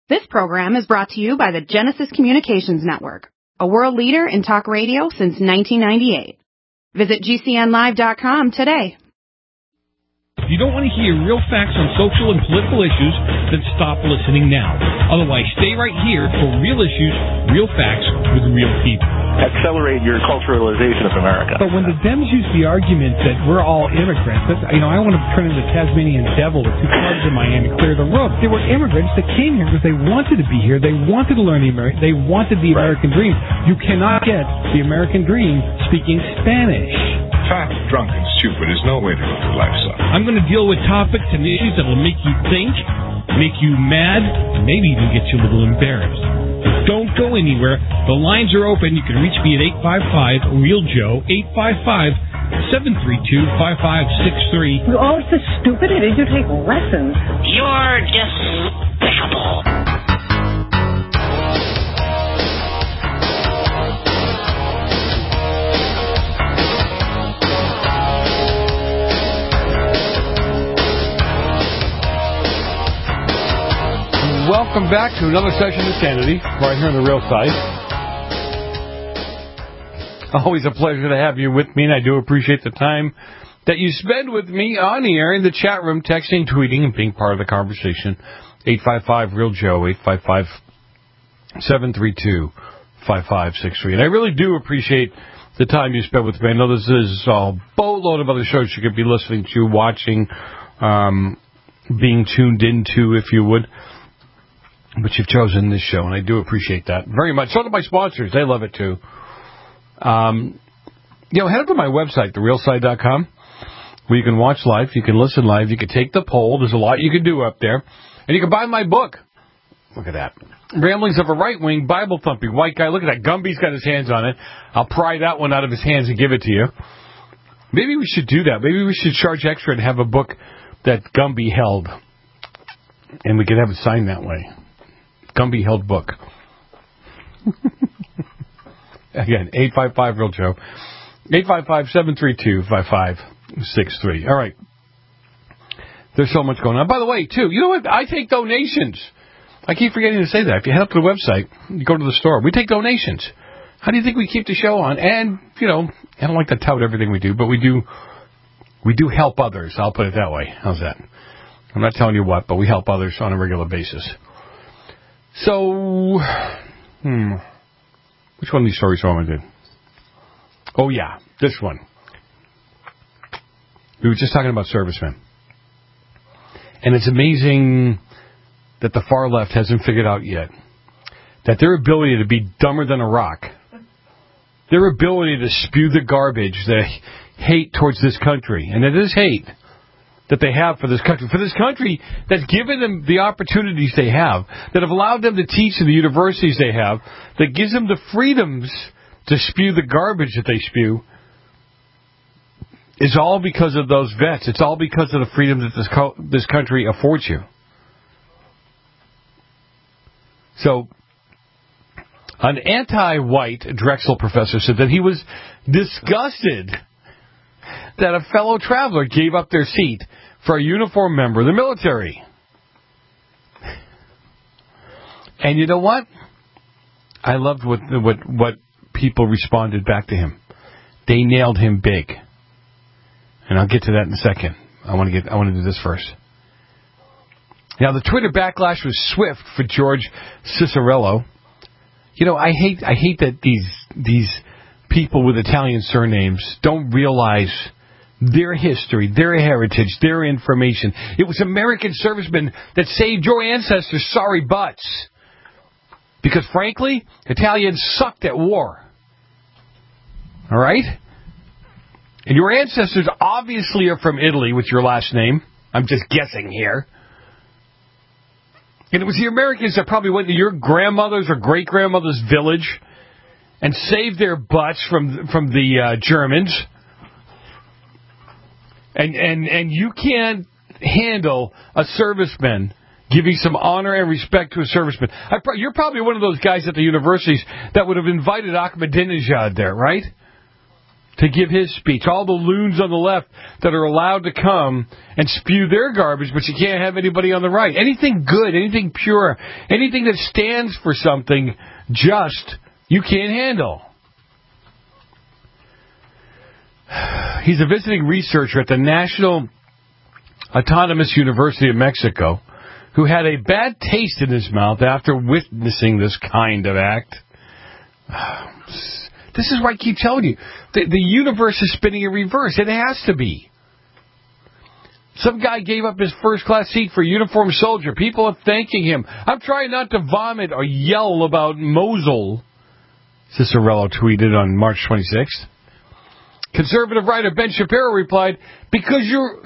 This program is brought to you by the Genesis Communications Network, a world leader in talk radio since 1998. Visit GCNlive.com today. If you don't want to hear real facts on social and political issues, then stop listening now. Otherwise, stay right here for real issues, real facts with real people. Accelerate your culturalization of America. But when the Dems use the argument that we're all immigrants, that's, I want to turn into the Tasmanian devil with two clubs in Miami, clear the road. They were immigrants that came here because they wanted to be here. They wanted to learn they wanted the American dream. You cannot get the American dream speaking Spanish. Fat, drunk, and stupid is no way to live your life, son. I'm going to deal with topics and issues that will make you think, make you mad, and maybe even get you a little embarrassed. Don't go anywhere. The lines are open. You can reach me at 855-REAL-JOE, 855-732-5563. Oh, it's so stupid. Did you take lessons? You're despicable. Welcome back to another session of Sanity, right here on the Real Side. Always a pleasure to have you with me, and I do appreciate the time that you spend with me on the air in the chat room, texting, tweeting, and being part of the conversation. 855-REAL-JOE, 855-732-5563. And I really do appreciate the time you spend with me. I know this is a boatload of other shows you could be listening to, watching, being tuned into, if you would. But you've chosen this show, and I do appreciate that very much. So do my sponsors. They love it, too. Head up to my website, therealside.com, where you can watch live, you can listen live, you can take the poll. There's a lot you can do up there. And you can buy my book. Look at that. Ramblings of a Right-Wing Bible-Thumping White Guy. Look at that. Gumby's got his hands on it. I'll pry that one out of his hands and give it to you. Maybe we should do that. Maybe we should charge extra and have a book that Gumby held. And we could have it signed that way. Gumby held book. Again, 855-REAL-JOE. 855-732-5563. All right. There's so much going on. By the way, too, you know what? I take donations. I keep forgetting to say that. If you head up to the website, you go to the store, we take donations. How do you think we keep the show on? And, I don't like to tout everything we do, but we do help others. I'll put it that way. How's that? I'm not telling you what, but we help others on a regular basis. So, which one of these stories do I want to do? Oh, yeah, this one. We were just talking about servicemen. And it's amazing that the far left hasn't figured out yet that their ability to be dumber than a rock, their ability to spew the garbage, the hate towards this country, and it is hate that they have for this country that's given them the opportunities they have, that have allowed them to teach in the universities they have, that gives them the freedoms to spew the garbage that they spew, is all because of those vets. It's all because of the freedom that this country affords you. So, an anti-white Drexel professor said that he was disgusted that a fellow traveler gave up their seat for a uniformed member of the military. And you know what? I loved what people responded back to him. They nailed him big. And I'll get to that in a second. I want to do this first. Now, the Twitter backlash was swift for George Cicerello. I hate that these people with Italian surnames don't realize their history, their heritage, their information. It was American servicemen that saved your ancestors' sorry butts. Because, frankly, Italians sucked at war. All right? And your ancestors obviously are from Italy with your last name. I'm just guessing here. And it was the Americans that probably went to your grandmother's or great-grandmother's village and saved their butts from the Germans. And you can't handle a serviceman giving some honor and respect to a serviceman. You're probably one of those guys at the universities that would have invited Ahmadinejad there, right? to give his speech. All the loons on the left that are allowed to come and spew their garbage, but you can't have anybody on the right. Anything good, anything pure, anything that stands for something just, you can't handle. He's a visiting researcher at the National Autonomous University of Mexico who had a bad taste in his mouth after witnessing this kind of act. This is why I keep telling you, the universe is spinning in reverse. It has to be. Some guy gave up his first-class seat for a uniformed soldier. People are thanking him. I'm trying not to vomit or yell about Mosul, Cicerello tweeted on March 26th. Conservative writer Ben Shapiro replied, because you're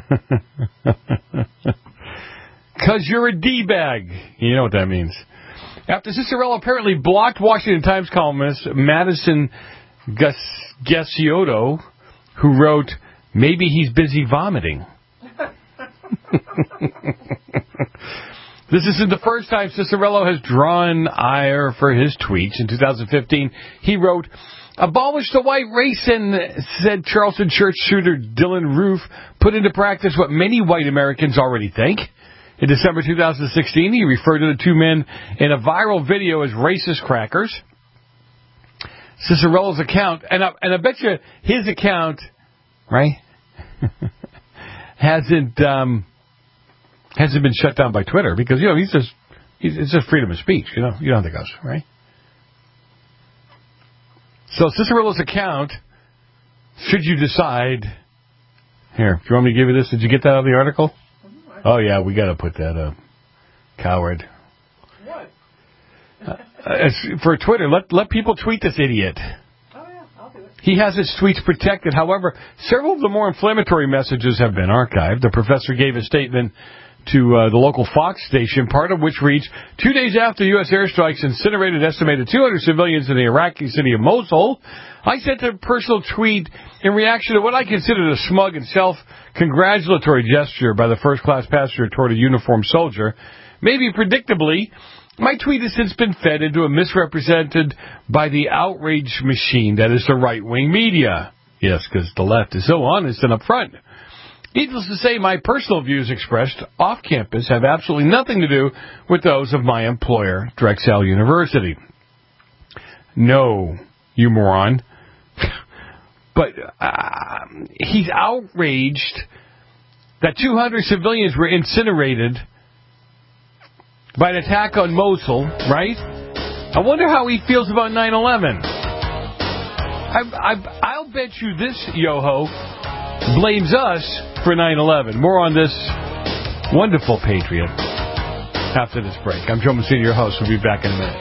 a D-bag. You know what that means. After Cicerello apparently blocked Washington Times columnist Madison Gasiotto, who wrote, maybe he's busy vomiting. This isn't the first time Cicerello has drawn ire for his tweets. In 2015, he wrote, abolish the white race, and said Charleston church shooter Dylan Roof put into practice what many white Americans already think. In December 2016, he referred to the two men in a viral video as racist crackers. Cicerello's account, and I bet you his account, right, hasn't been shut down by Twitter because, you know, it's just freedom of speech. You know how that goes, right? So Cicerello's account, should you decide, here, if you want me to give you this, did you get that out of the article? Oh, yeah, we got to put that up. Coward. What? For Twitter, let people tweet this idiot. Oh, yeah, I'll do it. He has his tweets protected. However, several of the more inflammatory messages have been archived. The professor gave a statement to the local Fox station, part of which reads, 2 days after U.S. airstrikes incinerated an estimated 200 civilians in the Iraqi city of Mosul, I sent a personal tweet in reaction to what I considered a smug and self-congratulatory gesture by the first-class passenger toward a uniformed soldier. Maybe predictably, my tweet has since been fed into a misrepresented by the outrage machine that is the right-wing media. Yes, because the left is so honest and upfront. Needless to say, my personal views expressed off-campus have absolutely nothing to do with those of my employer, Drexel University. No, you moron. But he's outraged that 200 civilians were incinerated by an attack on Mosul, right? I wonder how he feels about 9/11. I'll bet you this yo-ho blames us for 9/11. More on this wonderful patriot after this break. I'm Joe Messina, your host. We'll be back in a minute.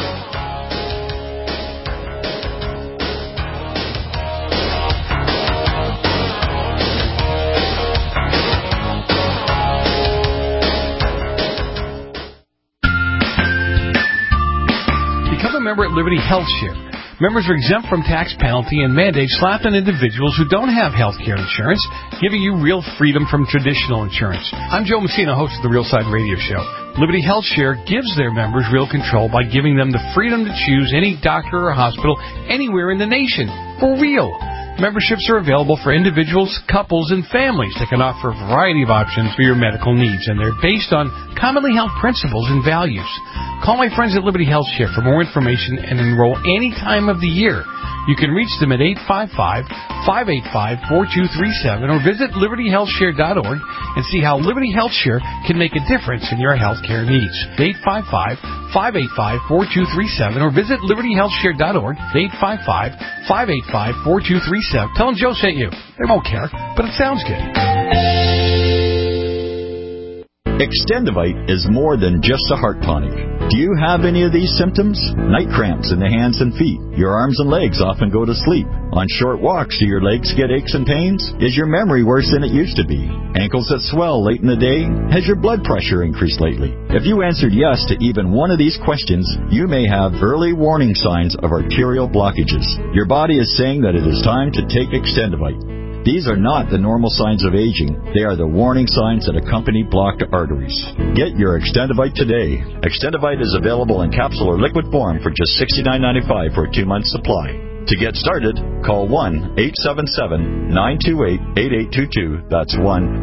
Become a member at Liberty Health Share. Members are exempt from tax penalty and mandates slapped on individuals who don't have health care insurance, giving you real freedom from traditional insurance. I'm Joe Messina, host of the Real Side Radio Show. Liberty Health Share gives their members real control by giving them the freedom to choose any doctor or hospital anywhere in the nation. For real. Memberships are available for individuals, couples, and families that can offer a variety of options for your medical needs, and they're based on commonly held principles and values. Call my friends at Liberty Health Share for more information and enroll any time of the year. You can reach them at 855-585-4237 or visit libertyhealthshare.org and see how Liberty Health Share can make a difference in your health care needs. 855-585-4237 or visit libertyhealthshare.org. 855-585-4237. Tell them Joe sent you. They won't care, but it sounds good. Extendivite is more than just a heart tonic. Do you have any of these symptoms? Night cramps in the hands and feet. Your arms and legs often go to sleep. On short walks, do your legs get aches and pains? Is your memory worse than it used to be? Ankles that swell late in the day? Has your blood pressure increased lately? If you answered yes to even one of these questions, you may have early warning signs of arterial blockages. Your body is saying that it is time to take Extendivite. These are not the normal signs of aging. They are the warning signs that accompany blocked arteries. Get your Extendivite today. Extendivite is available in capsule or liquid form for just $69.95 for a 2-month supply. To get started, call 1-877-928-8822. That's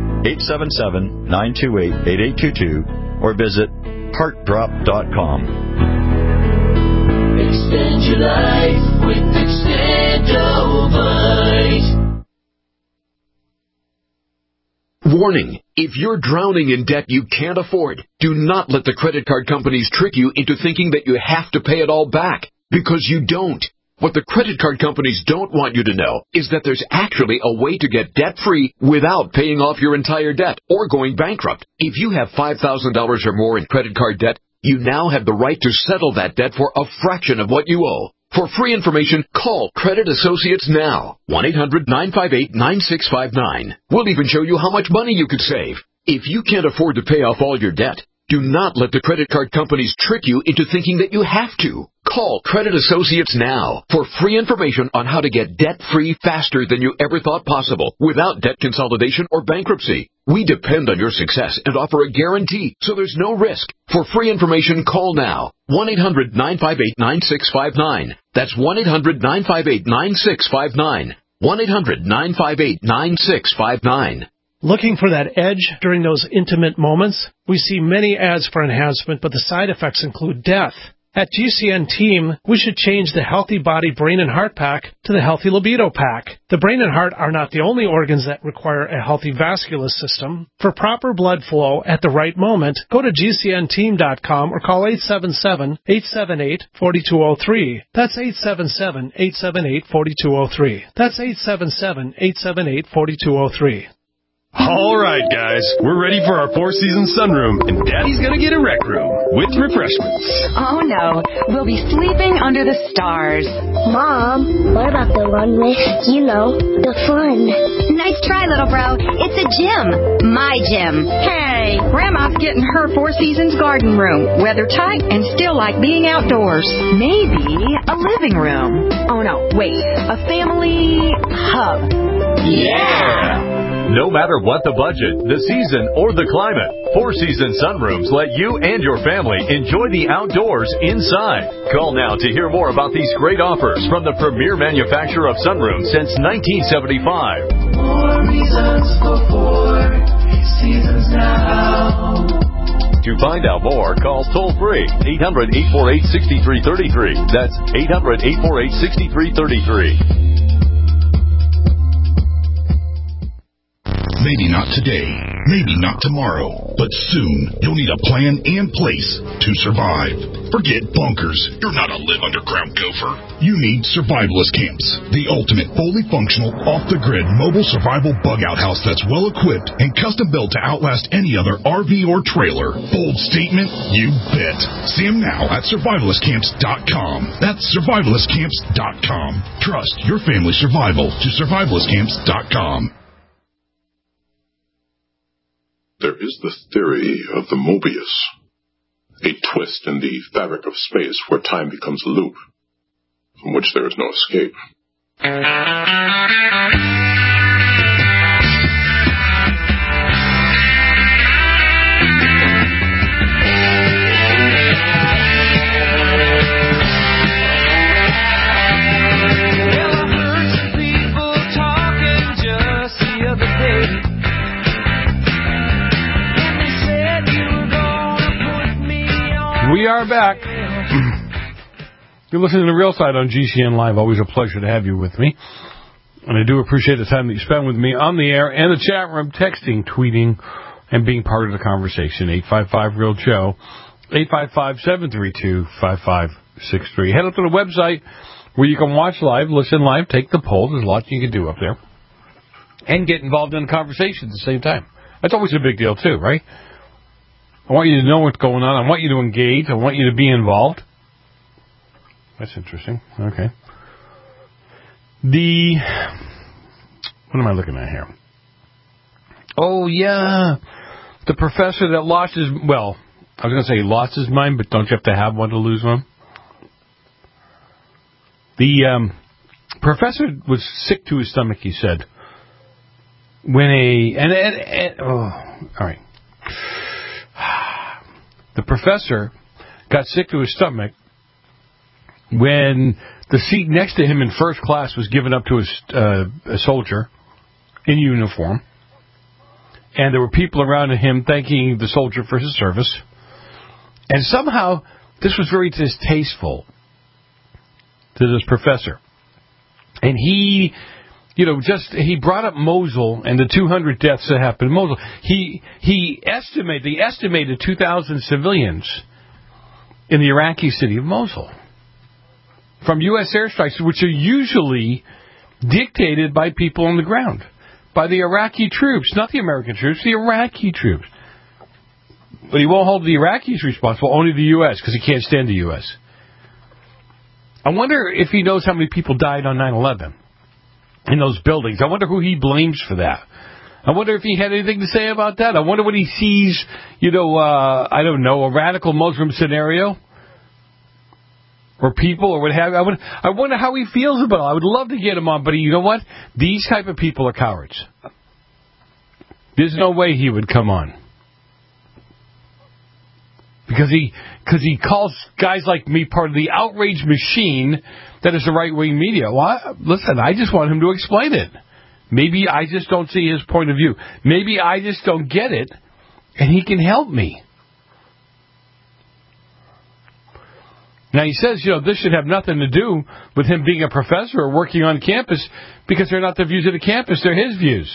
1-877-928-8822. Or visit heartdrop.com. Extend your life with Extendovite. Warning, if you're drowning in debt you can't afford, do not let the credit card companies trick you into thinking that you have to pay it all back, because you don't. What the credit card companies don't want you to know is that there's actually a way to get debt-free without paying off your entire debt or going bankrupt. If you have $5,000 or more in credit card debt, you now have the right to settle that debt for a fraction of what you owe. For free information, call Credit Associates now. 1-800-958-9659. We'll even show you how much money you could save. If you can't afford to pay off all your debt, do not let the credit card companies trick you into thinking that you have to. Call Credit Associates now for free information on how to get debt-free faster than you ever thought possible without debt consolidation or bankruptcy. We depend on your success and offer a guarantee, so there's no risk. For free information, call now. 1-800-958-9659. That's 1-800-958-9659. 1-800-958-9659. Looking for that edge during those intimate moments? We see many ads for enhancement, but the side effects include death. At GCN Team, we should change the Healthy Body, Brain, and Heart Pack to the Healthy Libido Pack. The brain and heart are not the only organs that require a healthy vascular system. For proper blood flow at the right moment, go to GCNteam.com or call 877-878-4203. That's 877-878-4203. That's 877-878-4203. All right, guys, we're ready for our Four Seasons sunroom, and Daddy's gonna get a rec room with refreshments. Oh, no. We'll be sleeping under the stars. Mom, what about the runway? You know, the fun. Nice try, little bro. It's a gym. My gym. Hey, Grandma's getting her Four Seasons garden room. Weather tight and still like being outdoors. Maybe a living room. Oh, no, wait. A family hub. Yeah! No matter what the budget, the season, or the climate, Four Seasons sunrooms let you and your family enjoy the outdoors inside. Call now to hear more about these great offers from the premier manufacturer of sunrooms since 1975. More reasons for Four Seasons now. To find out more, call toll-free 800-848-6333. That's 800-848-6333. Maybe not today, maybe not tomorrow, but soon you'll need a plan and place to survive. Forget bunkers. You're not a live underground gopher. You need Survivalist Camps, the ultimate fully functional, off-the-grid mobile survival bug-out house that's well-equipped and custom-built to outlast any other RV or trailer. Bold statement? You bet. See them now at survivalistcamps.com. That's survivalistcamps.com. Trust your family's survival to survivalistcamps.com. There is the theory of the Mobius, a twist in the fabric of space where time becomes a loop, from which there is no escape. We are back. You're listening to Real Side on GCN Live. Always a pleasure to have you with me. And I do appreciate the time that you spend with me on the air and the chat room, texting, tweeting, and being part of the conversation. 855-REAL-JOE, 855-732-5563. Head up to the website where you can watch live, listen live, take the polls. There's a lot you can do up there. And get involved in the conversation at the same time. That's always a big deal, too, right? I want you to know what's going on. I want you to engage. I want you to be involved. That's interesting. Okay. What am I looking at here? Oh, yeah. The professor that lost his, well, I was going to say he lost his mind, but don't you have to have one to lose one? The professor was sick to his stomach, he said. All right. The professor got sick to his stomach when the seat next to him in first class was given up to a soldier in uniform, and there were people around him thanking the soldier for his service, and somehow this was very distasteful to this professor. And he brought up Mosul and the 200 deaths that happened in Mosul. They estimated 2,000 civilians in the Iraqi city of Mosul from U.S. airstrikes, which are usually dictated by people on the ground, by the Iraqi troops, not the American troops, the Iraqi troops. But he won't hold the Iraqis responsible, only the U.S., because he can't stand the U.S. I wonder if he knows how many people died on 9/11 in those buildings. I wonder who he blames for that. I wonder if he had anything to say about that. I wonder what he sees, I don't know, a radical Muslim scenario or people or what have you. I wonder how he feels about it. I would love to get him on, but you know what? These type of people are cowards. There's no way he would come on. Because he calls guys like me part of the outrage machine that is the right-wing media. Well, listen, I just want him to explain it. Maybe I just don't see his point of view. Maybe I just don't get it, and he can help me. Now, he says, this should have nothing to do with him being a professor or working on campus because they're not the views of the campus, they're his views.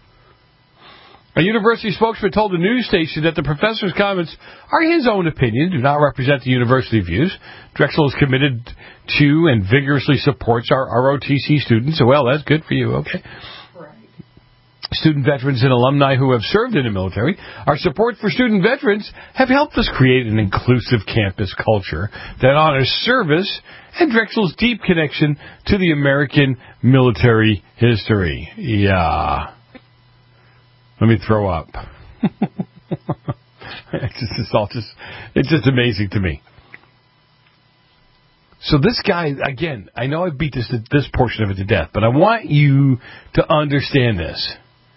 A university spokesman told the news station that the professor's comments are his own opinion, do not represent the university views. Drexel is committed to and vigorously supports our ROTC students. Well, that's good for you, okay. Right. Student veterans and alumni who have served in the military. Our support for student veterans have helped us create an inclusive campus culture that honors service and Drexel's deep connection to the American military history. Yeah. Let me throw up. It's just amazing to me. So this guy, again, I know I beat this portion of it to death, but I want you to understand this.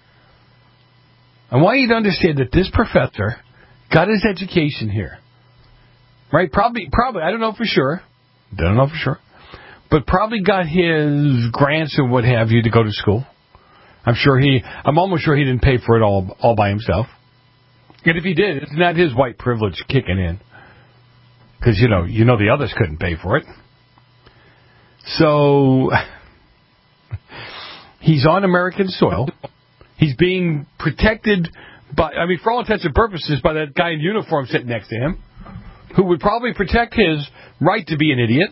I want you to understand that this professor got his education here. Right? Probably, I don't know for sure. But probably got his grants and what have you to go to school. I'm almost sure he didn't pay for it all by himself. And if he did, it's not his white privilege kicking in. Because, the others couldn't pay for it. So, he's on American soil. He's being protected for all intents and purposes, by that guy in uniform sitting next to him, who would probably protect his right to be an idiot,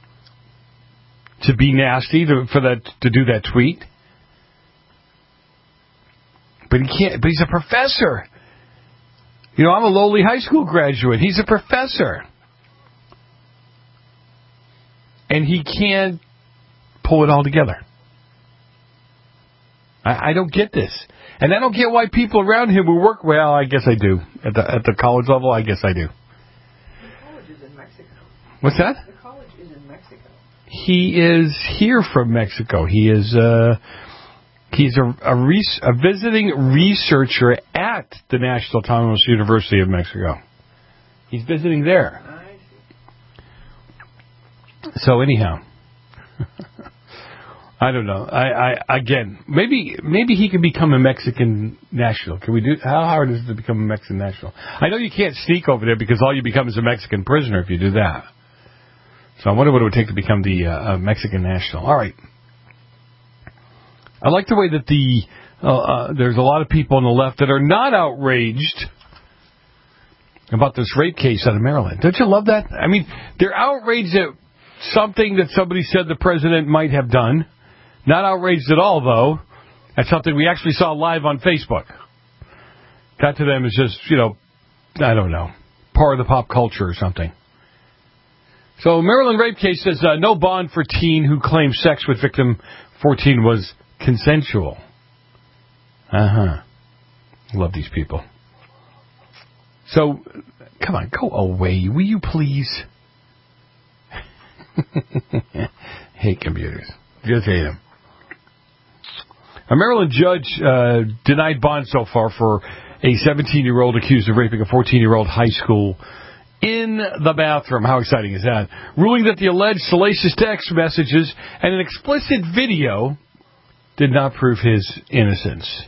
to be nasty, to do that tweet. But he can't. But he's a professor. I'm a lowly high school graduate. He's a professor. And he can't pull it all together. I don't get this. And I don't get why people around him who work, well, I guess I do. At the college level, I guess I do. The college is in Mexico. What's that? The college is in Mexico. He is here from Mexico. He is... He's a visiting researcher at the National Autonomous University of Mexico. He's visiting there. So anyhow, I don't know. Again, maybe he can become a Mexican national. Can we do? How hard is it to become a Mexican national? I know you can't sneak over there because all you become is a Mexican prisoner if you do that. So I wonder what it would take to become the Mexican national. All right. I like the way that there's a lot of people on the left that are not outraged about this rape case out of Maryland. Don't you love that? I mean, they're outraged at something that somebody said the president might have done. Not outraged at all, though, at something we actually saw live on Facebook. That to them is just, I don't know, part of the pop culture or something. So Maryland rape case says no bond for teen who claims sex with victim 14 was consensual. Love these people. So, come on, go away, will you please? Hate computers. Just hate them. A Maryland judge denied bond so far for a 17-year-old accused of raping a 14-year-old high school in the bathroom. How exciting is that? Ruling that the alleged salacious text messages and an explicit video did not prove his innocence.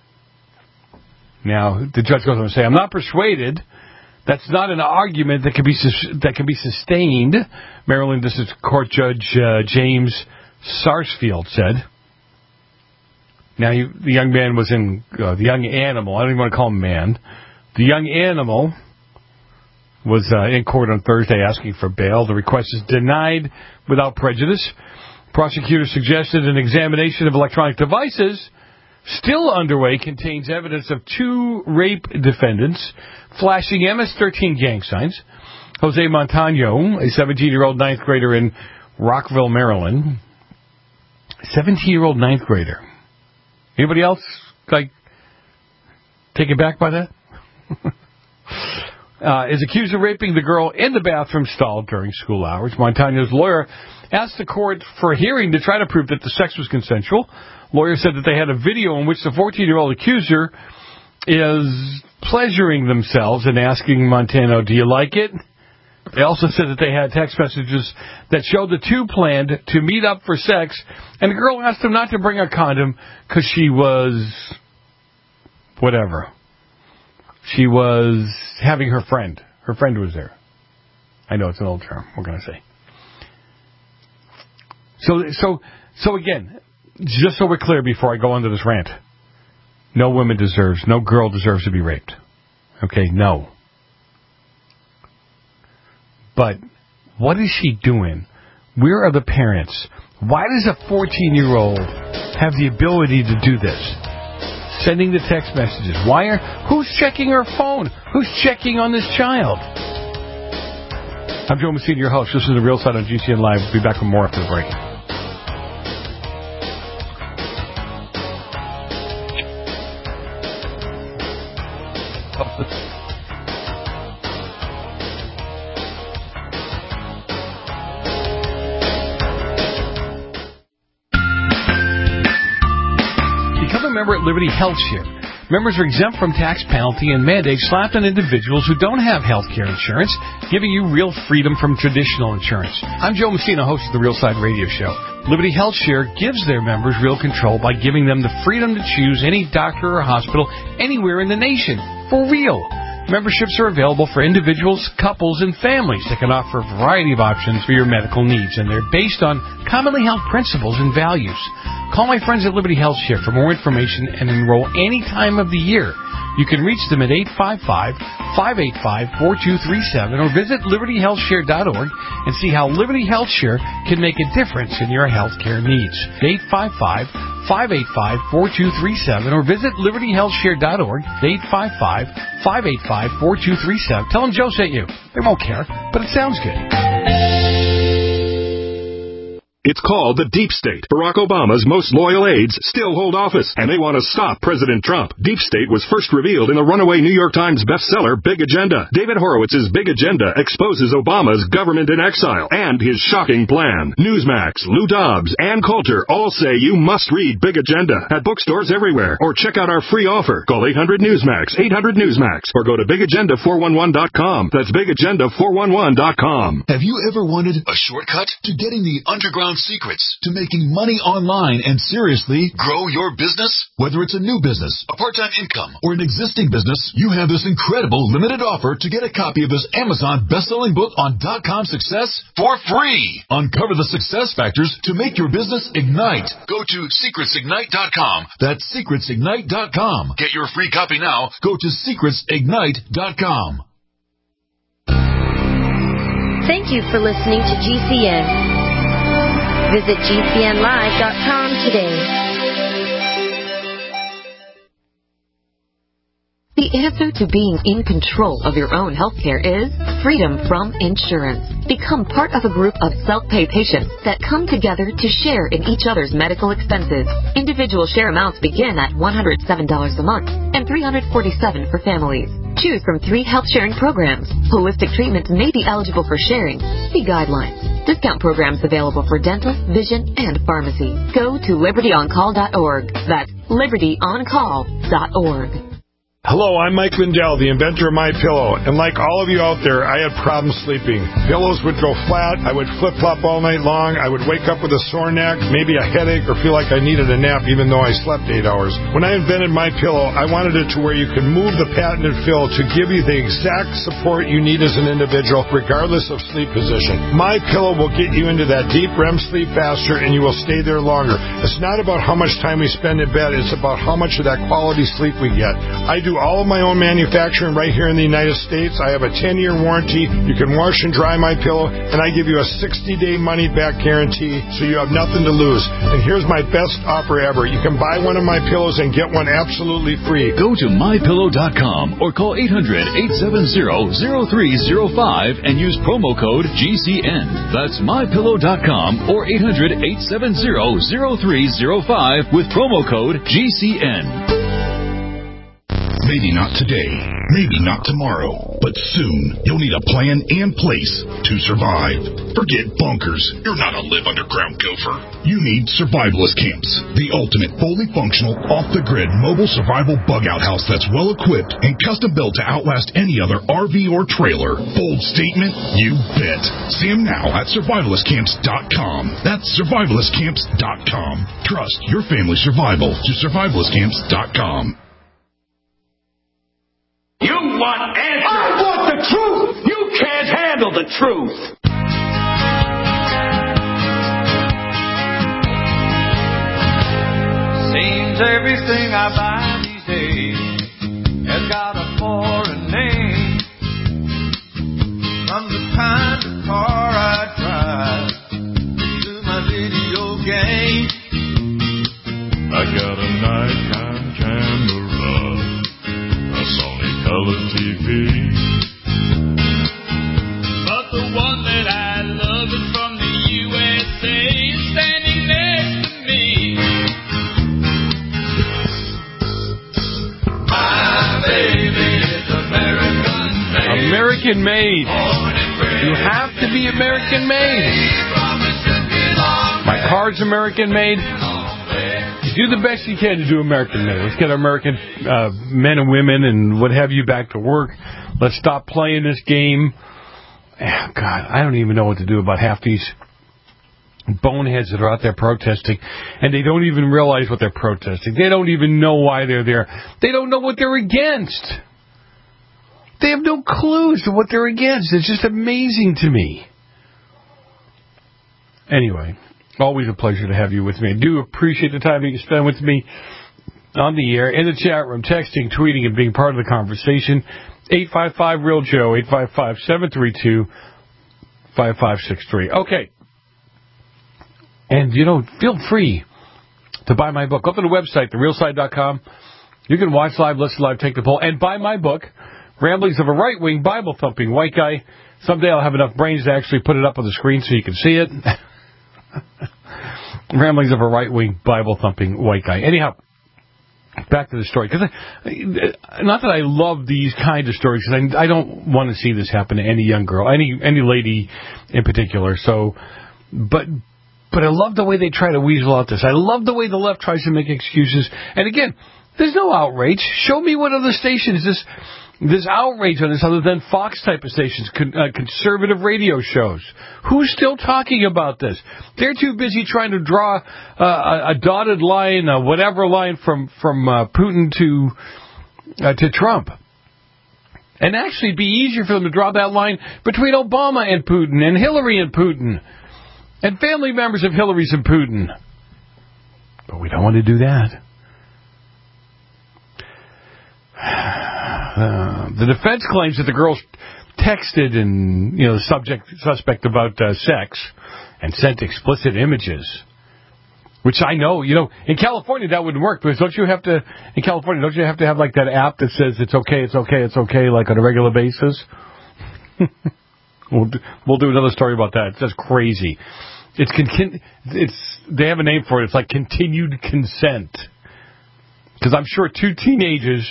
Now, the judge goes on to say, I'm not persuaded. That's not an argument that can be sustained, Maryland District Court Judge James Sarsfield said. Now, the young man was the young animal. I don't even want to call him man. The young animal was in court on Thursday asking for bail. The request is denied without prejudice. Prosecutors suggested an examination of electronic devices still underway contains evidence of 2 rape defendants flashing MS-13 gang signs. Jose Montano, a 17-year-old ninth grader in Rockville, Maryland. 17-year-old ninth grader. Anybody else, taken back by that? Is accused of raping the girl in the bathroom stall during school hours. Montano's lawyer asked the court for a hearing to try to prove that the sex was consensual. Lawyer said that they had a video in which the 14-year-old accuser is pleasuring themselves and asking Montano, do you like it? They also said that they had text messages that showed the 2 planned to meet up for sex, and the girl asked him not to bring a condom because she was whatever. She was having her friend. Her friend was there. I know it's an old term. What can I say? So again, just so we're clear before I go into this rant, no girl deserves to be raped. Okay, no. But what is she doing? Where are the parents? Why does a 14-year-old have the ability to do this? Sending the text messages. Who's checking her phone? Who's checking on this child? I'm Joe Messina, your host. This is The Real Side on GCN Live. We'll be back with more after the break. At Liberty HealthShare. Members are exempt from tax penalty and mandates slapped on individuals who don't have health care insurance, giving you real freedom from traditional insurance. I'm Joe Messina, host of the Real Side Radio Show. Liberty HealthShare gives their members real control by giving them the freedom to choose any doctor or hospital anywhere in the nation. For real. Memberships are available for individuals, couples, and families that can offer a variety of options for your medical needs, and they're based on commonly held principles and values. Call my friends at Liberty HealthShare for more information and enroll any time of the year. You can reach them at 855-585-4237 or visit libertyhealthshare.org and see how Liberty HealthShare can make a difference in your health care needs. 855-585-4237 or visit libertyhealthshare.org. 855-585-4237. Tell them Joe sent you. They won't care, but it sounds good. It's called the Deep State. Barack Obama's most loyal aides still hold office, and they want to stop President Trump. Deep State was first revealed in the runaway New York Times bestseller, Big Agenda. David Horowitz's Big Agenda exposes Obama's government in exile and his shocking plan. Newsmax, Lou Dobbs, Ann Coulter all say you must read Big Agenda at bookstores everywhere, or check out our free offer. Call 800-NEWSMAX, 800-NEWSMAX, or go to BigAgenda411.com. That's BigAgenda411.com. Have you ever wanted a shortcut to getting the underground secrets to making money online and seriously grow your business? Whether it's a new business, a part-time income, or an existing business, you have this incredible limited offer to get a copy of this Amazon best-selling book on .com success for free. Uncover the success factors to make your business ignite. Go to secretsignite.com. That's secretsignite.com. Get your free copy now. Go to secretsignite.com. Thank you for listening to GCN. Visit GCNlive.com today. The answer to being in control of your own healthcare is freedom from insurance. Become part of a group of self-pay patients that come together to share in each other's medical expenses. Individual share amounts begin at $107 a month and $347 for families. Choose from 3 health-sharing programs. Holistic treatments may be eligible for sharing. See guidelines. Discount programs available for dental, vision, and pharmacy. Go to libertyoncall.org. That's libertyoncall.org. Hello, I'm Mike Lindell, the inventor of MyPillow, and like all of you out there, I had problems sleeping. Pillows would go flat, I would flip-flop all night long, I would wake up with a sore neck, maybe a headache, or feel like I needed a nap even though I slept 8 hours. When I invented MyPillow, I wanted it to where you could move the patented fill to give you the exact support you need as an individual, regardless of sleep position. MyPillow will get you into that deep REM sleep faster, and you will stay there longer. It's not about how much time we spend in bed, it's about how much of that quality sleep we get. I do all of my own manufacturing right here in the United States. I have a 10-year warranty. You can wash and dry my pillow, and I give you a 60-day money-back guarantee, so you have nothing to lose. And here's my best offer ever. You can buy one of my pillows and get one absolutely free. Go to MyPillow.com or call 800-870-0305 and use promo code GCN. That's MyPillow.com or 800-870-0305 with promo code GCN. Maybe not today, maybe not tomorrow, but soon you'll need a plan and place to survive. Forget bunkers. You're not a live underground gopher. You need survivalist camps, the ultimate fully functional, off-the-grid mobile survival bug-out house that's well-equipped and custom-built to outlast any other RV or trailer. Bold statement? You bet. See them now at survivalistcamps.com. That's survivalistcamps.com. Trust your family's survival to survivalistcamps.com. You want answers. I want the truth. You can't handle the truth. Seems everything I buy these days has got a foreign name. From the kind of car I drive to my video game. I got a nighttime camera, a Sony color TV. But the one that I love is from the USA, standing next to me. My baby is American made. American made. You have to be American made. My car's American made. Do the best you can to do American made. Let's get American men and women and what have you back to work. Let's stop playing this game. Oh, God, I don't even know what to do about half these boneheads that are out there protesting, and they don't even realize what they're protesting. They don't even know why they're there. They don't know what they're against. They have no clues to what they're against. It's just amazing to me. Anyway, always a pleasure to have you with me. I do appreciate the time that you spend with me on the air, in the chat room, texting, tweeting, and being part of the conversation. 855-REAL-JOE, 855-732-5563. Okay. And, feel free to buy my book. Go to the website, therealside.com. You can watch live, listen live, take the poll, and buy my book, Ramblings of a Right-Wing, Bible-Thumping White Guy. Someday I'll have enough brains to actually put it up on the screen so you can see it. Ramblings of a Right-Wing, Bible-Thumping White Guy. Anyhow, back to the story. Because not that I love these kinds of stories, because I don't want to see this happen to any young girl, any lady in particular. So, but I love the way they try to weasel out this. I love the way the left tries to make excuses. And again, there's no outrage. Show me what other stations this outrage on this other than Fox type of stations, conservative radio shows. Who's still talking about this? They're too busy trying to draw a dotted line, whatever line from Putin to Trump. And actually be easier for them to draw that line between Obama and Putin and Hillary and Putin and family members of Hillary's and Putin. But we don't want to do that. The defense claims that the girls texted and suspect about sex and sent explicit images, which I know in California that wouldn't work, because don't you have to have like that app that says it's okay like on a regular basis? We'll do another story about that. It's just crazy. They have a name for it. It's like continued consent, because I'm sure two teenagers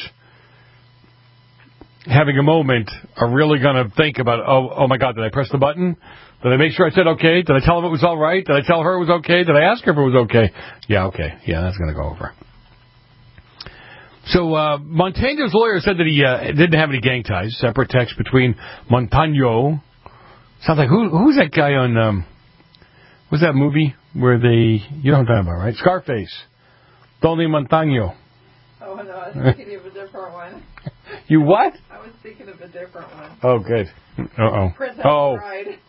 having a moment are really going to think about, oh my God, did I press the button? Did I make sure I said okay? Did I tell him it was all right? Did I tell her it was okay? Did I ask her if it was okay? Yeah, okay. Yeah, that's going to go over. So Montano's lawyer said that he didn't have any gang ties. Separate text between Montano. Sounds like who's that guy on? What's that movie where they? You know what I'm talking about, right? Scarface. Tony Montano. Oh no, I was thinking of a different one. You what? I was thinking of a different one. Oh, good. Princess Bride.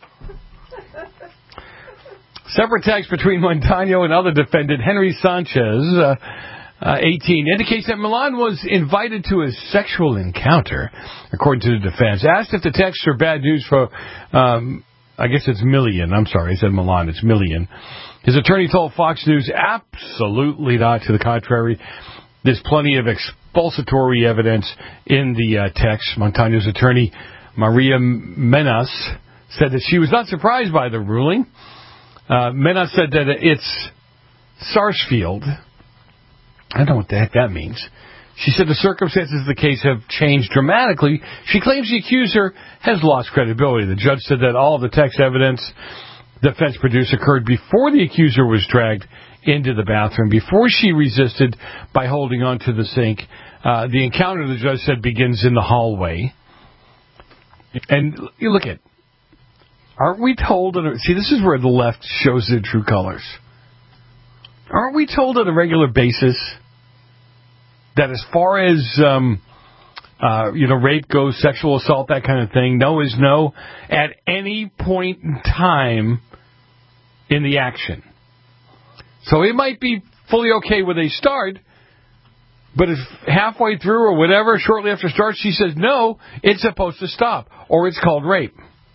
Separate text between Montano and other defendant Henry Sanchez. 18, indicates that Milan was invited to a sexual encounter, according to the defense. Asked if the texts are bad news for, I guess it's Millian. I'm sorry, I said Milan. It's Millian. His attorney told Fox News, absolutely not. To the contrary, there's plenty of expulsory evidence in the text. Montano's attorney, Maria Menas, said that she was not surprised by the ruling. Menas said that it's Sarsfield. I don't know what the heck that means. She said the circumstances of the case have changed dramatically. She claims the accuser has lost credibility. The judge said that all of the text evidence the defense produced occurred before the accuser was dragged into the bathroom, before she resisted by holding onto the sink. The encounter, the judge said, begins in the hallway. And you look at, aren't we told, see, this is where the left shows their true colors. Aren't we told on a regular basis that as far as, rape goes, sexual assault, that kind of thing, no is no at any point in time in the action? So it might be fully okay where they start, but if halfway through or whatever, shortly after start, she says no, it's supposed to stop, or it's called rape.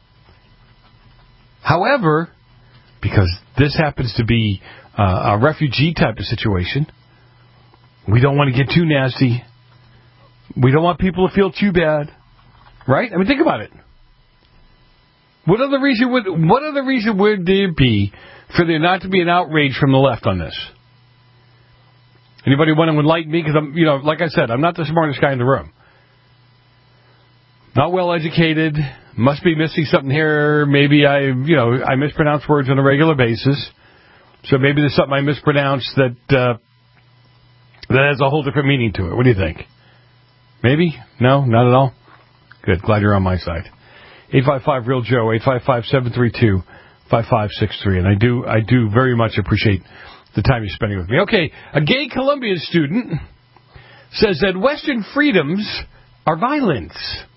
However, because this happens to be a refugee type of situation, we don't want to get too nasty. We don't want people to feel too bad, right? I mean, think about it. What other reason would there be for there not to be an outrage from the left on this? Anybody want to enlighten me? Because I'm, like I said, I'm not the smartest guy in the room. Not well educated. Must be missing something here. Maybe I mispronounce words on a regular basis. So maybe there's something I mispronounced that has a whole different meaning to it. What do you think? Maybe? No? Not at all? Good. Glad you're on my side. 855-REAL-JOE, 855-732-5563. And I do very much appreciate the time you're spending with me. Okay, a gay Colombian student says that Western freedoms are violence.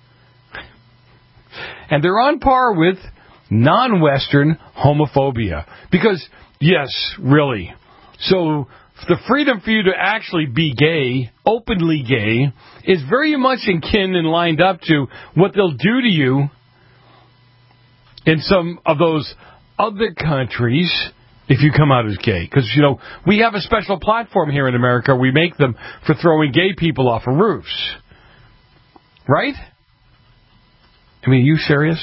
And they're on par with non-Western homophobia. Because, yes, really. So the freedom for you to actually be gay, openly gay, is very much in kin and lined up to what they'll do to you in some of those other countries if you come out as gay. Because, we have a special platform here in America. We make them for throwing gay people off of roofs. Right? I mean, are you serious?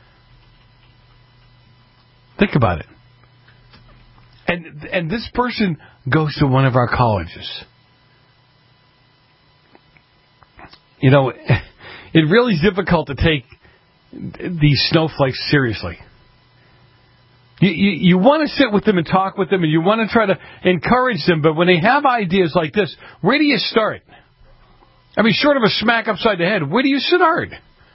Think about it. And this person goes to one of our colleges. It really is difficult to take these snowflakes seriously. You want to sit with them and talk with them, and you want to try to encourage them, but when they have ideas like this, where do you start? I mean, short of a smack upside the head, where do you start?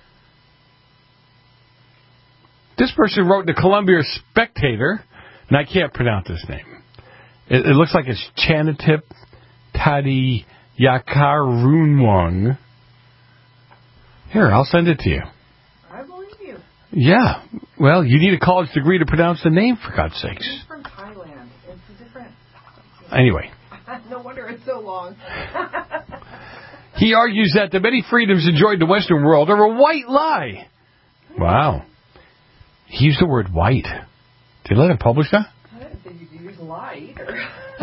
This person wrote in the Columbia Spectator, and I can't pronounce his name. It looks like it's Chanatip Tadi Yakarunwang. Here, I'll send it to you. I believe you. Yeah. Well, you need a college degree to pronounce the name, for God's sakes. He's from Thailand. It's a different... Anyway. No wonder it's so long. He argues that the many freedoms enjoyed in the Western world are a white lie. Wow. He used the word white. Did you let him publish that? I didn't think you'd use lie either.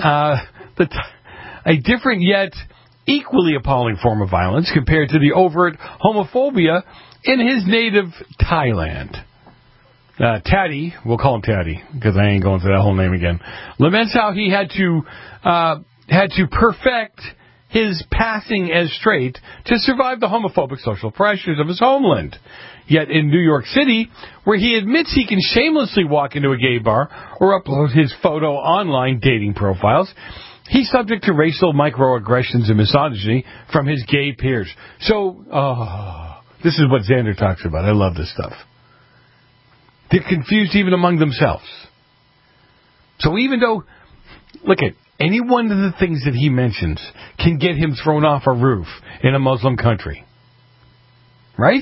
A different yet equally appalling form of violence compared to the overt homophobia in his native Thailand. Taddy, we'll call him Taddy because I ain't going through that whole name again, laments how he had to perfect his passing as straight to survive the homophobic social pressures of his homeland. Yet in New York City, where he admits he can shamelessly walk into a gay bar or upload his photo online dating profiles, He's subject to racial microaggressions and misogyny from his gay peers. So, this is what Xander talks about. I love this stuff. They're confused even among themselves. So even though, look at, any one of the things that he mentions can get him thrown off a roof in a Muslim country. Right?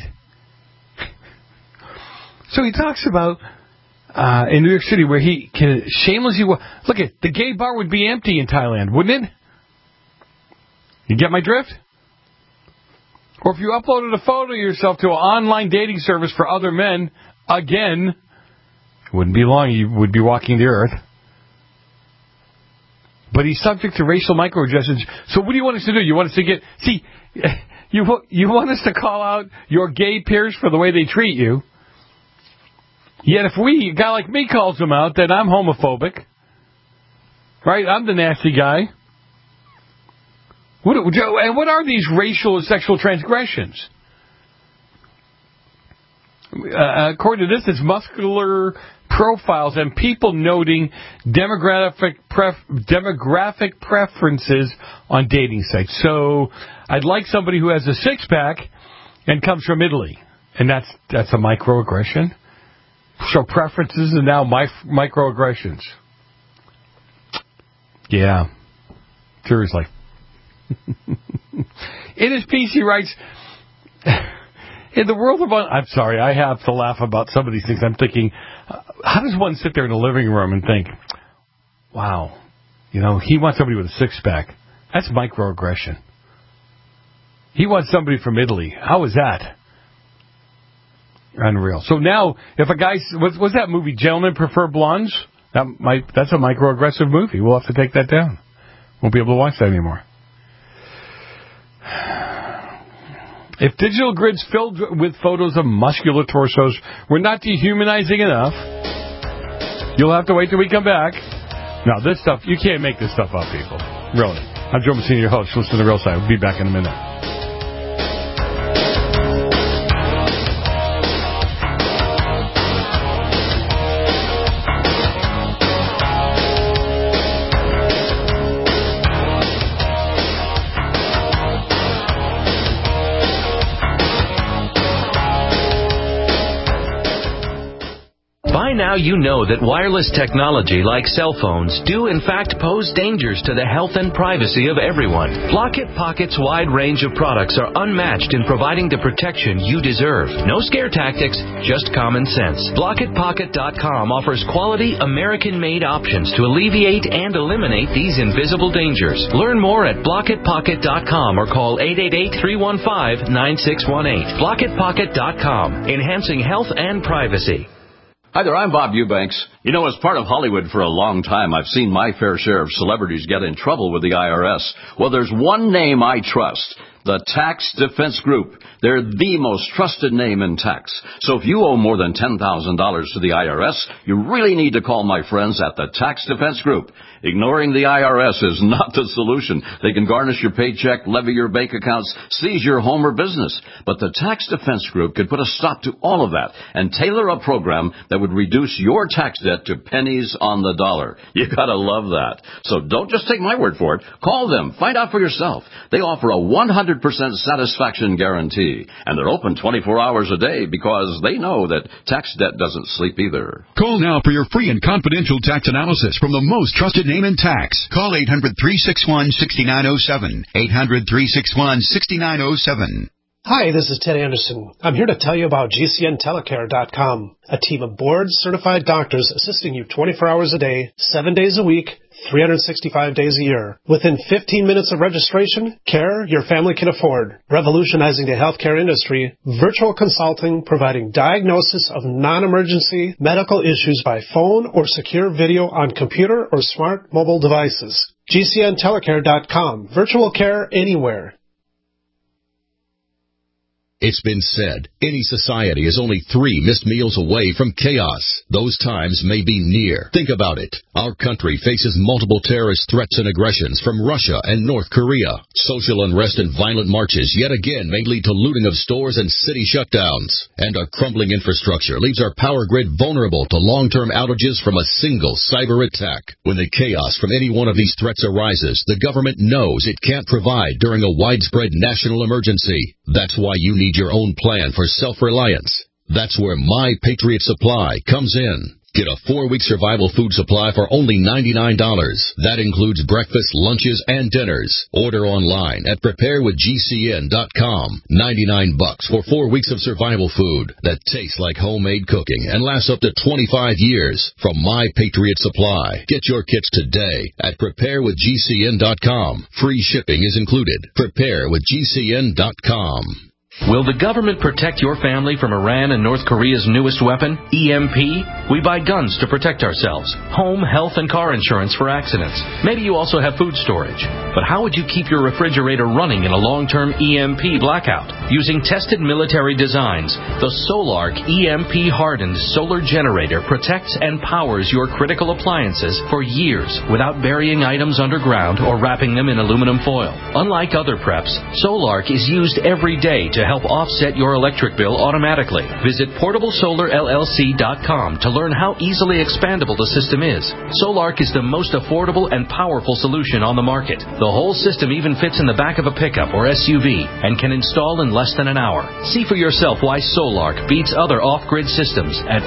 So he talks about in New York City where he can shamelessly... Look at, the gay bar would be empty in Thailand, wouldn't it? You get my drift? Or if you uploaded a photo of yourself to an online dating service for other men, again, it wouldn't be long, you would be walking the earth. But he's subject to racial microaggressions. So what do you want us to do? You want us to get... See, you want us to call out your gay peers for the way they treat you. Yet if a guy like me calls them out, then I'm homophobic. Right? I'm the nasty guy. And what are these racial and sexual transgressions? According to this, it's muscular profiles and people noting demographic preferences on dating sites. So I'd like somebody who has a six-pack and comes from Italy. And that's a microaggression? So preferences and now microaggressions. Yeah. Seriously. In his piece, he writes, in the world of... I'm sorry, I have to laugh about some of these things. I'm thinking, how does one sit there in the living room and think, wow, he wants somebody with a six-pack. That's microaggression. He wants somebody from Italy. How is that? Unreal. So now, if a guy... Was that movie, Gentlemen Prefer Blondes? That's a microaggressive movie. We'll have to take that down. Won't be able to watch that anymore. If digital grids filled with photos of muscular torsos were not dehumanizing enough, you'll have to wait till we come back. Now, this stuff, you can't make this stuff up, people. Really. I'm Joe Messina, your host. Listen to The Real Side. We'll be back in a minute. Now you know that wireless technology like cell phones do in fact pose dangers to the health and privacy of everyone. Blockit Pocket's wide range of products are unmatched in providing the protection you deserve. No scare tactics, just common sense. BlockitPocket.com offers quality American-made options to alleviate and eliminate these invisible dangers. Learn more at BlockitPocket.com or call 888-315-9618. BlockitPocket.com, enhancing health and privacy. Hi there, I'm Bob Eubanks. As part of Hollywood for a long time, I've seen my fair share of celebrities get in trouble with the IRS. Well, there's one name I trust. The Tax Defense Group. They're the most trusted name in tax. So if you owe more than $10,000 to the IRS, you really need to call my friends at the Tax Defense Group. Ignoring the IRS is not the solution. They can garnish your paycheck, levy your bank accounts, seize your home or business. But the Tax Defense Group could put a stop to all of that and tailor a program that would reduce your tax debt to pennies on the dollar. You gotta love that. So don't just take my word for it. Call them. Find out for yourself. They offer a 100% satisfaction guarantee. And they're open 24 hours a day because they know that tax debt doesn't sleep either. Call now for your free and confidential tax analysis from the most trusted name in tax. Call 800-361-6907. 800-361-6907. Hi, this is Ted Anderson. I'm here to tell you about GCNTelecare.com, a team of board-certified doctors assisting you 24 hours a day, 7 days a week, 365 days a year. Within 15 minutes of registration, care your family can afford. Revolutionizing the healthcare industry, virtual consulting providing diagnosis of non-emergency medical issues by phone or secure video on computer or smart mobile devices. GCNTelecare.com. Virtual care anywhere. It's been said, any society is only 3 missed meals away from chaos. Those times may be near. Think about it. Our country faces multiple terrorist threats and aggressions from Russia and North Korea. Social unrest and violent marches yet again may lead to looting of stores and city shutdowns. And our crumbling infrastructure leaves our power grid vulnerable to long-term outages from a single cyber attack. When the chaos from any one of these threats arises, the government knows it can't provide during a widespread national emergency. That's why you need your own plan for self-reliance. That's where My Patriot Supply comes in. Get a 4-week survival food supply for only $99. That includes breakfast, lunches, and dinners. Order online at preparewithgcn.com. $99 for 4 weeks of survival food that tastes like homemade cooking and lasts up to 25 years from My Patriot Supply. Get your kits today at preparewithgcn.com. Free shipping is included. Preparewithgcn.com. Will the government protect your family from Iran and North Korea's newest weapon, EMP? We buy guns to protect ourselves, home, health, and car insurance for accidents. Maybe you also have food storage. But how would you keep your refrigerator running in a long-term EMP blackout? Using tested military designs, the Solark EMP-hardened solar generator protects and powers your critical appliances for years without burying items underground or wrapping them in aluminum foil. Unlike other preps, Solark is used every day to help offset your electric bill automatically. Visit PortableSolarLLC.com to learn how easily expandable the system is. Solark is the most affordable and powerful solution on the market. The whole system even fits in the back of a pickup or SUV and can install in less than an hour. See for yourself why Solark beats other off-grid systems at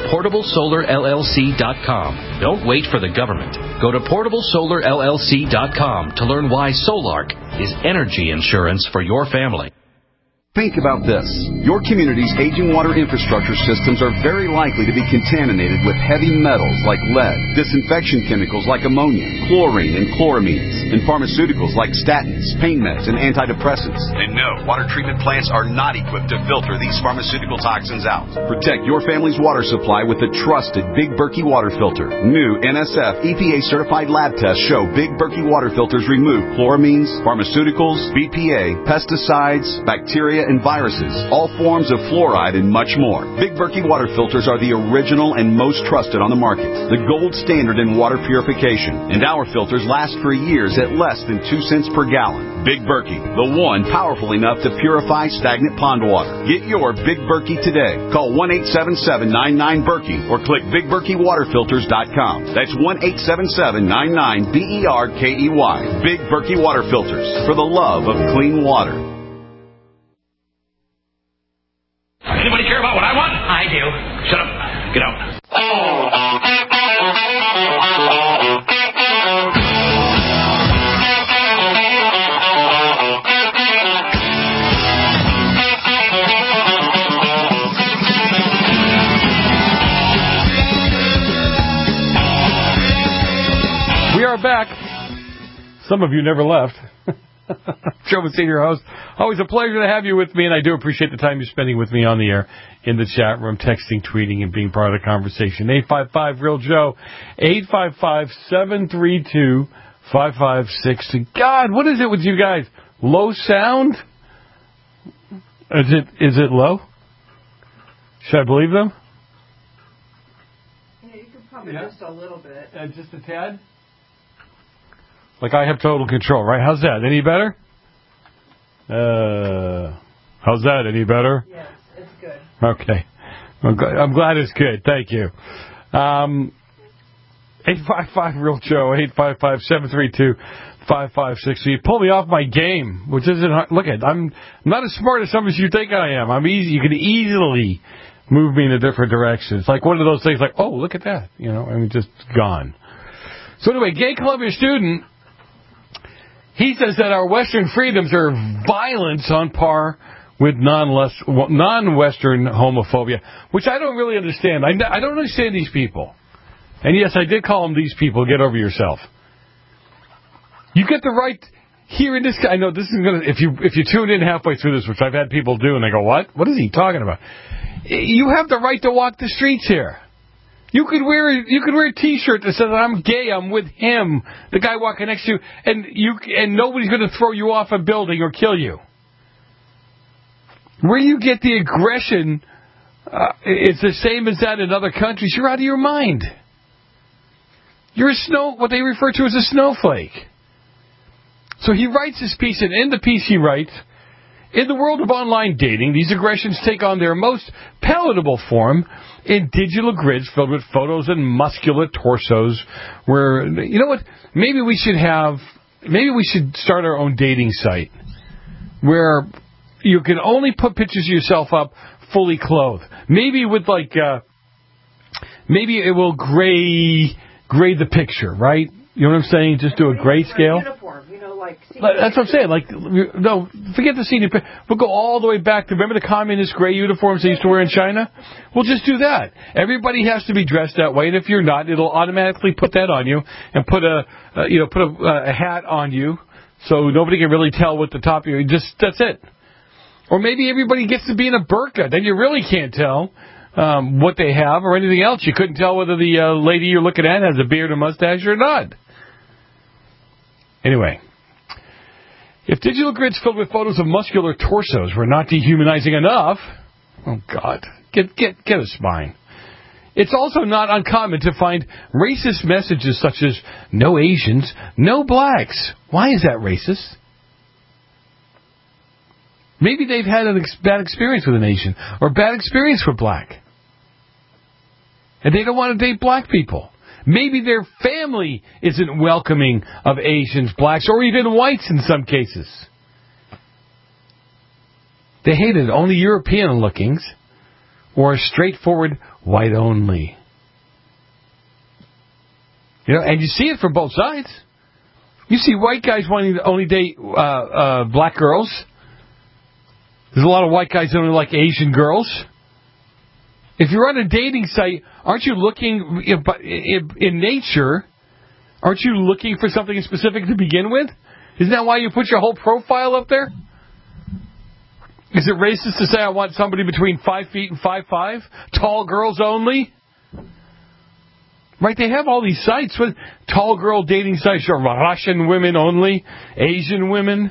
PortableSolarLLC.com. Don't wait for the government. Go to PortableSolarLLC.com to learn why Solark is energy insurance for your family. Think about this. Your community's aging water infrastructure systems are very likely to be contaminated with heavy metals like lead, disinfection chemicals like ammonia, chlorine and chloramines, and pharmaceuticals like statins, pain meds, and antidepressants. And no, water treatment plants are not equipped to filter these pharmaceutical toxins out. Protect your family's water supply with the trusted Big Berkey water filter. New NSF EPA-certified lab tests show Big Berkey water filters remove chloramines, pharmaceuticals, BPA, pesticides, bacteria, and viruses, all forms of fluoride, and much more. Big Berkey water filters are the original and most trusted on the market, the gold standard in water purification, and our filters last for years at less than 2 cents per gallon. Big Berkey, the one powerful enough to purify stagnant pond water. Get your Big Berkey today. Call 1-877-99-BERKEY or click BigBerkeyWaterFilters.com. That's 1-877-99-BERKEY. Big Berkey water filters, for the love of clean water. Anybody care about what I want? I do. Shut up. Get out. We are back. Some of you never left. Joe with Senior Host. Always a pleasure to have you with me, and I do appreciate the time you're spending with me on the air, in the chat room, texting, tweeting, and being part of the conversation. 855-REAL-JOE, 855-732-5560. God, what is it with you guys? Low sound? Is it low? Should I believe them? Yeah, you could probably just a little bit. Just a tad? Like I have total control, right? How's that? Any better? How's that? Any better? Yes, it's good. Okay. I'm glad it's good. Thank you. 855-REAL-JOE, 855-732-5560. You pull me off my game, which isn't hard. Look at, I'm not as smart as some of you think I am. I'm easy. You can easily move me in a different direction. It's like one of those things like, oh, look at that. You know, I mean, just gone. So anyway, Gay Columbia student, he says that our Western freedoms are violence on par with non-Western homophobia, which I don't really understand. I don't understand these people. And yes, I did call them these people. Get over yourself. You get the right here in this. I know this is going to. If you tune in halfway through this, which I've had people do, and they go, "What? What is he talking about?" You have the right to walk the streets here. You could wear a T-shirt that says "I'm gay, I'm with him," the guy walking next to you, and nobody's going to throw you off a building or kill you. Where you get the aggression, it's the same as that in other countries. You're out of your mind. You're what they refer to as a snowflake. So he writes this piece, and in the piece he writes, in the world of online dating, these aggressions take on their most palatable form in digital grids filled with photos and muscular torsos where, you know what, maybe we should start our own dating site where you can only put pictures of yourself up fully clothed. Maybe with maybe it will grade the picture, right? You know what I'm saying? Just do a grayscale. That's what I'm saying. No, forget the senior. We'll go all the way back to, remember the communist gray uniforms they used to wear in China? We'll just do that. Everybody has to be dressed that way, and if you're not, it'll automatically put that on you and put a hat on you, so nobody can really tell what the top of your. That's it. Or maybe everybody gets to be in a burqa, then you really can't tell what they have or anything else. You couldn't tell whether the lady you're looking at has a beard or mustache or not. Anyway, if digital grids filled with photos of muscular torsos were not dehumanizing enough, oh God, get a spine. It's also not uncommon to find racist messages such as no Asians, no blacks. Why is that racist? Maybe they've had a bad experience with an Asian or bad experience with black. And they don't want to date black people. Maybe their family isn't welcoming of Asians, blacks, or even whites in some cases. They hated only European lookings or straightforward white only. And you see it from both sides. You see white guys wanting to only date black girls. There's a lot of white guys that only like Asian girls. If you're on a dating site, aren't you looking, in nature, aren't you looking for something specific to begin with? Isn't that why you put your whole profile up there? Is it racist to say I want somebody between 5 feet and 5'5"? Tall girls only? Right, they have all these sites with tall girl dating sites, or Russian women only, Asian women.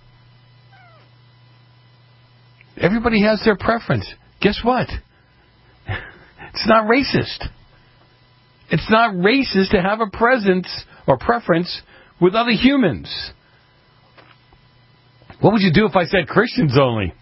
Everybody has their preference. Guess what? It's not racist. It's not racist to have a presence or preference with other humans. What would you do if I said Christians only?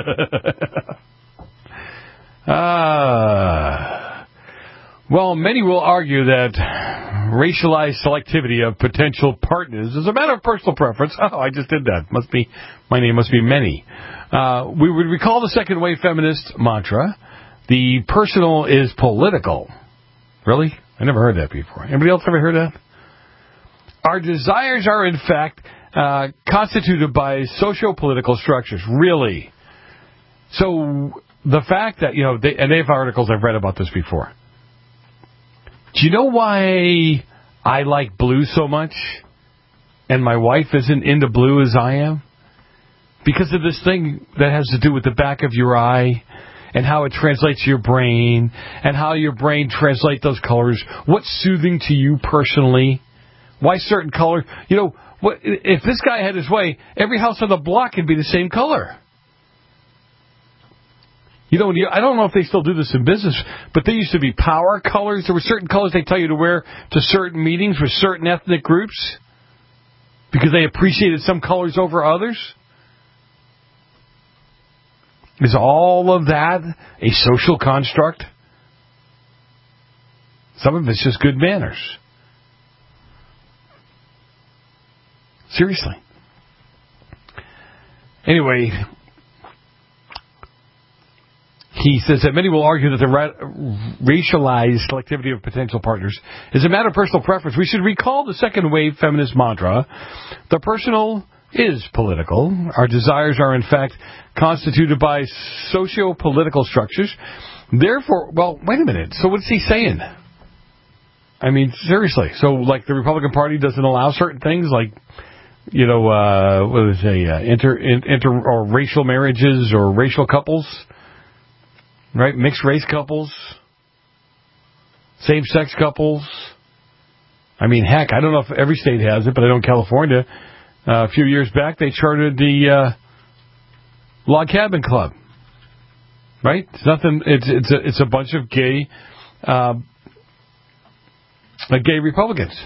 Well, many will argue that racialized selectivity of potential partners is a matter of personal preference. Oh, I just did that. My name must be Many. We would recall the second wave feminist mantra. The personal is political. Really? I never heard that before. Anybody else ever heard that? Our desires are, in fact, constituted by socio-political structures. Really? So the fact that, and they have articles I've read about this before. Do you know why I like blue so much and my wife isn't into blue as I am? Because of this thing that has to do with the back of your eye and how it translates to your brain and how your brain translates those colors. What's soothing to you personally? Why certain colors? If this guy had his way, every house on the block could be the same color. I don't know if they still do this in business, but there used to be power colors. There were certain colors they tell you to wear to certain meetings with certain ethnic groups because they appreciated some colors over others. Is all of that a social construct? Some of it's just good manners. Seriously. Anyway, he says that many will argue that the racialized selectivity of potential partners is a matter of personal preference. We should recall the second wave feminist mantra. The personal is political. Our desires are, in fact, constituted by socio-political structures. Therefore, wait a minute. So what's he saying? I mean, seriously. So, like, the Republican Party doesn't allow certain things, like, inter or racial marriages or racial couples, right? Mixed race couples, same-sex couples. I mean, heck, I don't know if every state has it, but I know in California, a few years back, they chartered the Log Cabin Club. Right? It's nothing. It's a bunch of gay Republicans.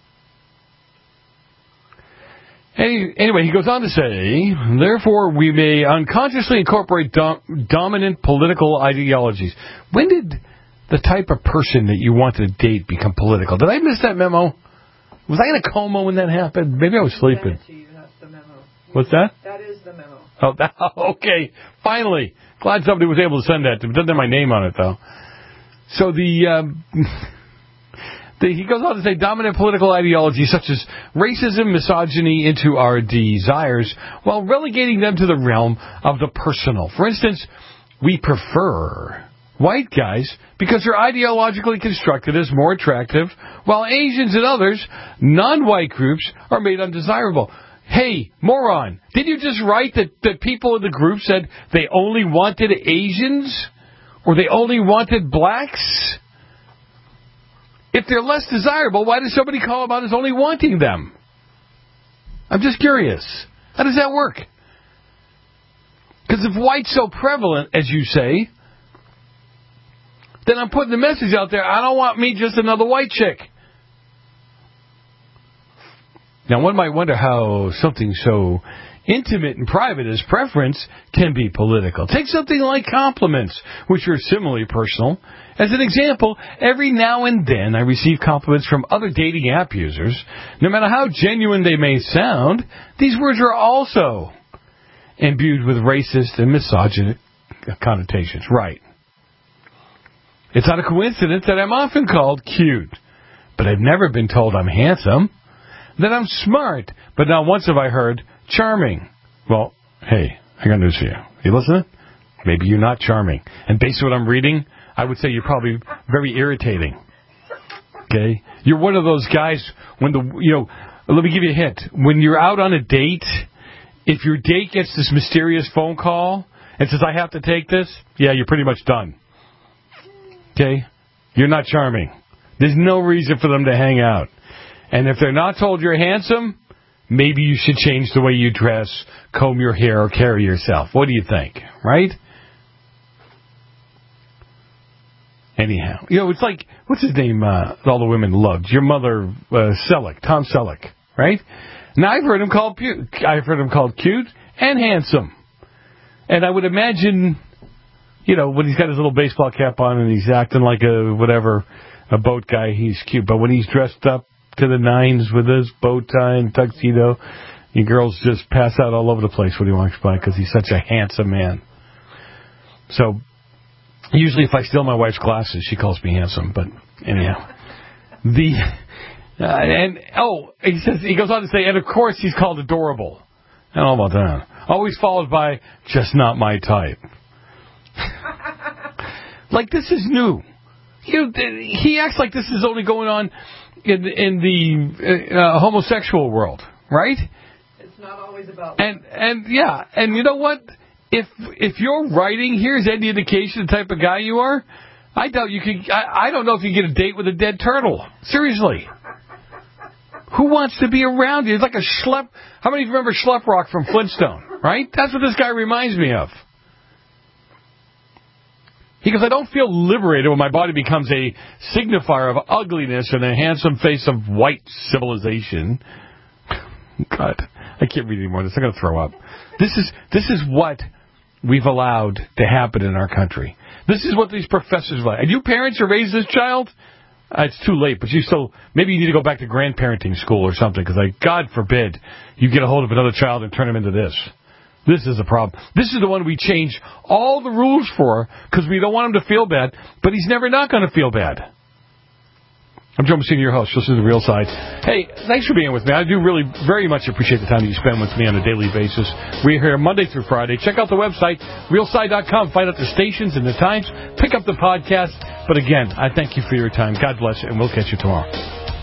Anyway, he goes on to say, therefore, we may unconsciously incorporate dominant political ideologies. When did the type of person that you wanted to date become political? Did I miss that memo? Was I in a coma when that happened? Maybe I was sleeping. That's the memo. What's that? That is the memo. Oh, okay. Finally. Glad somebody was able to send that. It doesn't have my name on it, though. So he goes on to say dominant political ideologies such as racism, misogyny into our desires, while relegating them to the realm of the personal. For instance, we prefer white guys because they're ideologically constructed as more attractive, while Asians and others, non-white groups, are made undesirable. Hey, moron, did you just write that people in the group said they only wanted Asians? Or they only wanted blacks? If they're less desirable, why does somebody call them out as only wanting them? I'm just curious. How does that work? Because if white's so prevalent, as you say, then I'm putting the message out there, I don't want me just another white chick. Now, one might wonder how something so intimate and private as preference can be political. Take something like compliments, which are similarly personal. As an example, every now and then I receive compliments from other dating app users. No matter how genuine they may sound, these words are also imbued with racist and misogynist connotations. Right. It's not a coincidence that I'm often called cute, but I've never been told I'm handsome. That I'm smart, but not once have I heard charming. Well, hey, I got news for you. You listening? Maybe you're not charming. And based on what I'm reading, I would say you're probably very irritating. Okay? You're one of those guys when let me give you a hint. When you're out on a date, if your date gets this mysterious phone call and says, I have to take this, yeah, you're pretty much done. Okay? You're not charming. There's no reason for them to hang out. And if they're not told you're handsome, maybe you should change the way you dress, comb your hair, or carry yourself. What do you think? Right? Anyhow. It's like, what's his name all the women loved? Your mother, Selleck, Tom Selleck, right? Now, I've heard him called cute and handsome. And I would imagine, when he's got his little baseball cap on and he's acting like a boat guy, he's cute. But when he's dressed up to the nines with his bow tie and tuxedo, you girls just pass out all over the place when he walks by because he's such a handsome man. So, usually if I steal my wife's glasses, she calls me handsome. But anyhow, he goes on to say, and of course he's called adorable. I don't know about that. Always followed by, just not my type. Like this is new. He acts like this is only going on in the homosexual world, right? It's not always about. And you know what? If you're writing, here's any indication of the type of guy you are. I doubt you could. I don't know if you get a date with a dead turtle. Seriously, who wants to be around you? It's like a schlep. How many of you remember Schlep Rock from Flintstone? Right? That's what this guy reminds me of. He goes, I don't feel liberated when my body becomes a signifier of ugliness and a handsome face of white civilization. God, I can't read anymore. I'm going to throw up. This is what we've allowed to happen in our country. This is what these professors like. And you parents who raise this child, it's too late, but maybe you need to go back to grandparenting school or something, because God forbid you get a hold of another child and turn him into this. This is a problem. This is the one we change all the rules for because we don't want him to feel bad, but he's never not going to feel bad. I'm Joe Messina, your host. Listen to The Real Side. Hey, thanks for being with me. I do really very much appreciate the time that you spend with me on a daily basis. We're here Monday through Friday. Check out the website, realside.com. Find out the stations and the times. Pick up the podcast. But again, I thank you for your time. God bless you, and we'll catch you tomorrow.